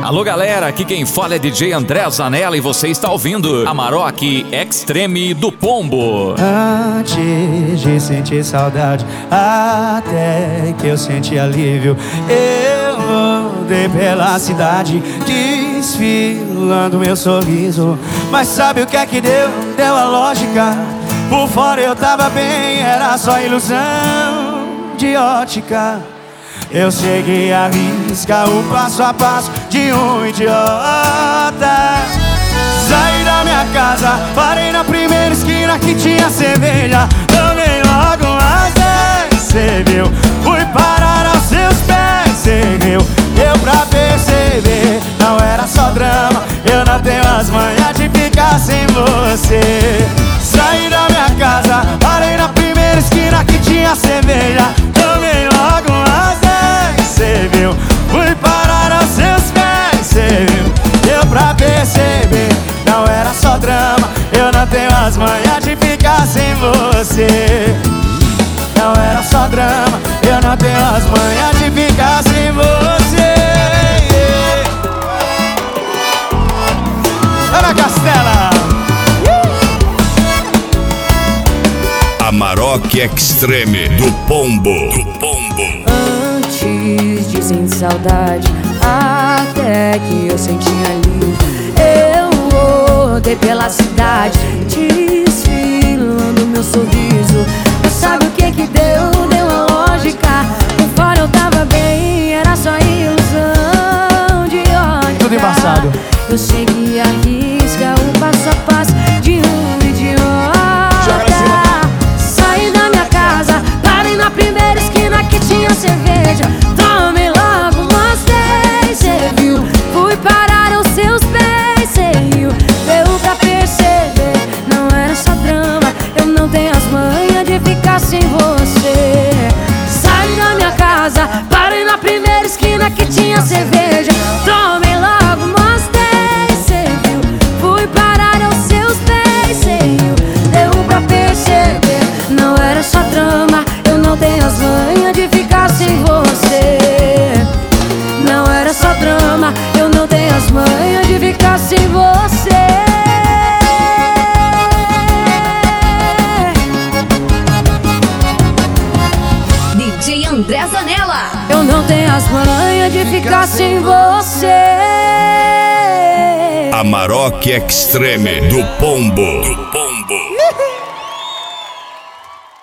Alô galera, aqui quem fala é DJ André Zanella e você está ouvindo Amarok Extreme do Pombo. Antes de sentir saudade, até que eu senti alívio, eu rodei pela cidade, desfilando meu sorriso. Mas sabe o que é que deu? Deu a lógica. Por fora eu tava bem, era só ilusão de ótica. Eu cheguei a risca o passo a passo de um idiota. Saí da minha casa, parei na primeira esquina que tinha cerveja. Tomei logo umas 10, cê viu? Fui parar aos seus pés, cê viu? Deu pra perceber, não era só drama. Eu não tenho as manhas de ficar sem você. Saí da minha casa, parei na primeira esquina que tinha cerveja. Tomei logo umas 10, cê viu? Fui parar aos seus pés, cê viu? Deu pra perceber, não era só drama. Eu não tenho as manhas de ficar sem você. Não era só drama, eu não tenho as manhas de ficar sem você. Ana Castela. Amarok Extreme do Pombo. Antes de sentir saudade, até que eu senti alívio, eu rodei pela cidade, desfilando meu sorriso. Mas sabe o que que deu? Deu a lógica. Por fora eu tava bem, era só ilusão de ótica. Tudo embaçado. Eu segui a risca, o passo a passo de um idiota. Saí da minha casa, parei na primeira esquina que tinha cerveja. Tomei logo umas 10, cê viu? Fui parar aos seus pés, cê riu? Deu pra perceber, não era só drama. Eu não tenho as manhas de ficar sem você. Saí da minha casa, parei na primeira esquina que tinha cerveja. Tomei logo umas 10, cê viu? Fui parar aos seus pés, cê riu? Deu pra perceber, não era só drama. Eu não tenho as manhas de ficar sem você. Não era só drama, eu não tenho as manhas de ficar sem você. DJ André Zanella. Eu não tenho as manhas de ficar sem você. Amarok Extreme do Pombo.